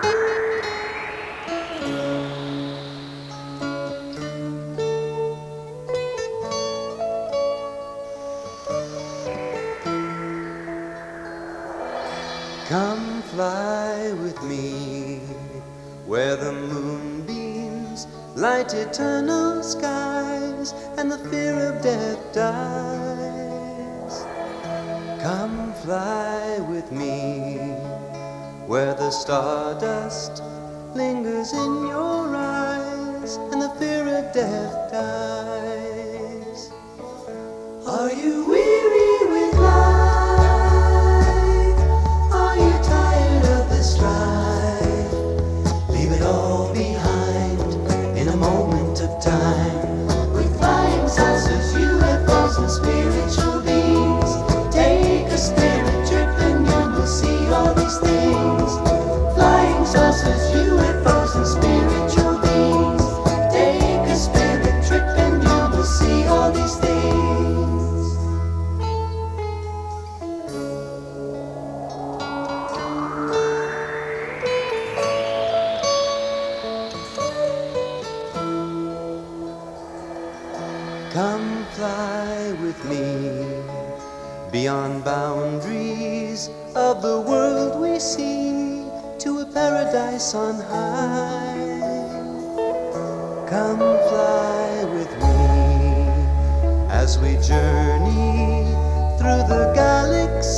Come fly with me where the moonbeams light eternal skies and the fear of death dies. Come fly with me where the stardust lingers in your eyes and the fear of death dies. Are you weary with life? Are you tired of this life? Leave it all behind in a moment of time. With flying saucers, UFOs and spiritual beings, take a spirit trip and you will see all these things. Flying saucers, UFOs and spiritual beings, take a spirit trip and you will see all these things. Come fly with me beyond boundaries of the world we see to a paradise on high. Come fly with me as we journey through the galaxy.